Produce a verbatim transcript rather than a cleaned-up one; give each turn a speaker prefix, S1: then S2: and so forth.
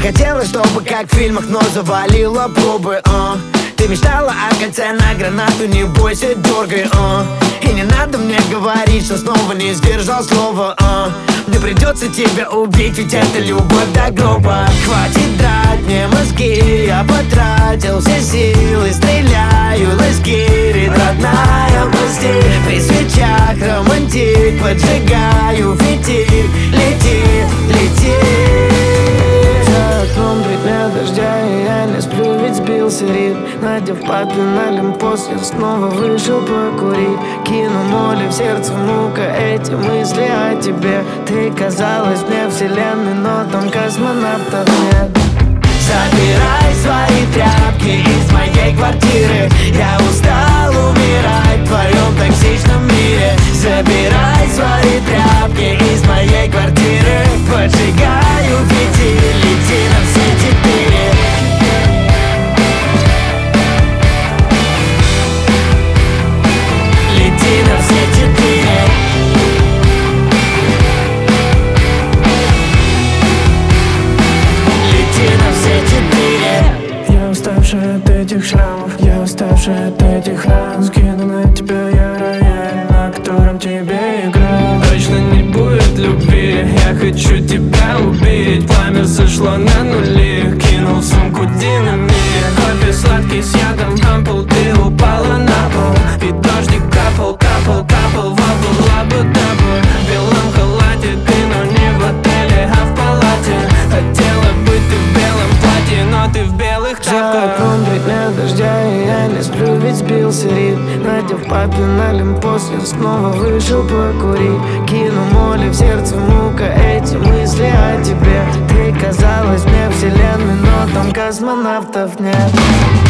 S1: хотела, чтобы как в фильмах, но завалила пробы, а. Ты мечтала о кольце на гранату, не бойся, дергай, а. И не надо мне говорить, что снова не сдержал слова, а. Мне придется тебя убить, ведь это любовь до гроба. Хватит драть мне мозги, я потратил все силы, стреляю, ласкирит родная, прости. При свечах романтик, поджигаю фитиль, лети, лети. За окном три дня дождя, и я не сплю, ведь сбился ритм. Надев папин олимпос, я снова вышел покурить. Кину моли в сердце мука, эти мысли о тебе. Ты казалась мне вселенной, но там космонавтов нет. Забирай свои тряпки из моей квартиры. Я устал умирать в твоем токсичном мире. Забирай свои тряпки из моей квартиры. Поджигаю фитиль, лети на все четыре. Лети на все четыре. Лети на все четыре.
S2: Я уставший от этих шрамов, я уставший от этих ран. Скину на тебя я рояль, на котором тебе играл. Точно не будет любви, я хочу тебя убить. Пламя сошло на нули, кинул в сумку динамит. Кофе сладкий с ядом, ампул, ты упала на пол. И дождик капал, капал, капал, вот была бы тобой. В белом халате ты, но не в отеле, а в палате. Хотела быть ты в белом платье, но ты в белых тапках.
S1: За окном три дня дождя, и я не сплю, ведь сбился ритм. Надев папин олимпос, я снова вышел покурить. Кину моли в сердце мука, эти мысли о тебе. Ты казалась мне вселенной, но там космонавтов нет.